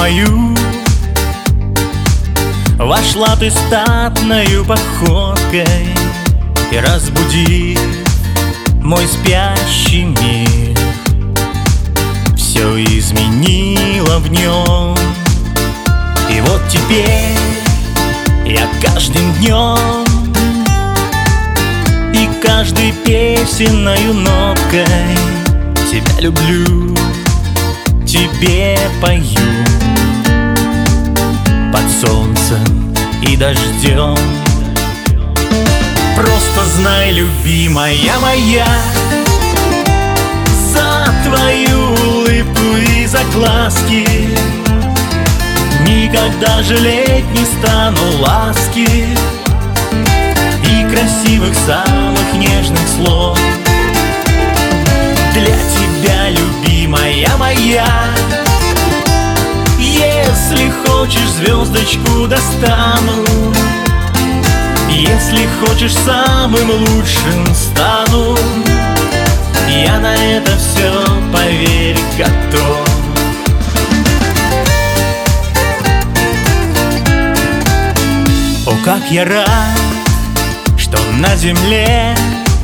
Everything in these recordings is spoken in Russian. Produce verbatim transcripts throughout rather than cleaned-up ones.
мою вошла ты статною походкой и, разбудив мой спящий мир, все изменила в нем. И вот теперь я каждым днем и каждой песенною ноткой тебя люблю, тебе пою под солнцем и дождем. Просто знай, любимая моя, за твою улыбку и за глазки никогда жалеть не стану ласки и красивых самых нежных слов. Для тебя, любимая моя, если хочешь, звездочку достану, если хочешь, самым лучшим стану. Я на это все, поверь, готов. О, как я рад, что на земле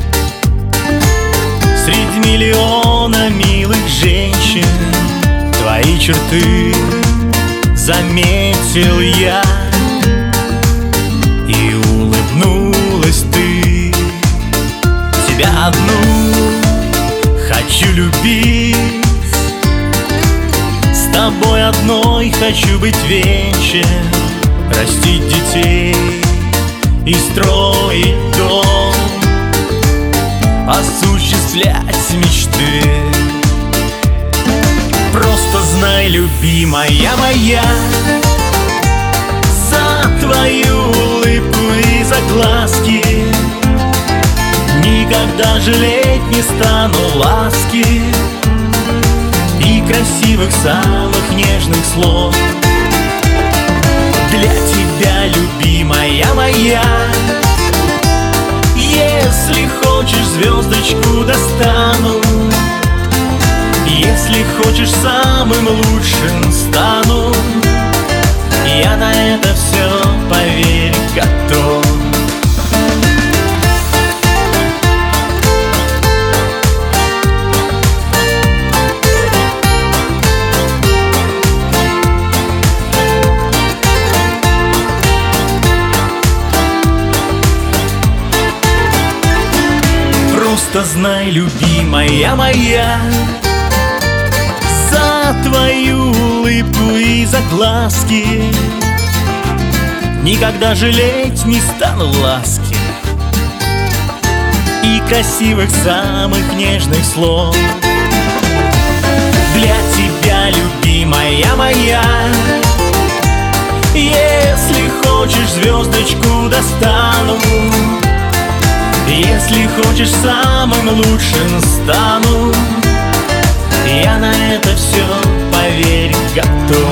среди миллиона милых женщин твои черты заметил я, и улыбнулась ты. Тебя одну хочу любить, с тобой одной хочу быть вечен, растить детей и строить дом, осуществлять мечты. Просто знай, любимая моя, за твою улыбку и за глазки никогда жалеть не стану ласки и красивых самых нежных слов. Для тебя, любимая моя, если хочешь, звездочку достану, если хочешь, самым лучшим стану. Я на это все, поверь, готов. Просто знай, любимая моя, за твою улыбку и за глазки никогда жалеть не стану ласки и красивых самых нежных слов. Для тебя, любимая моя, если хочешь, звездочку достану, если хочешь, самым лучшим стану. Я на это все, поверь, готов.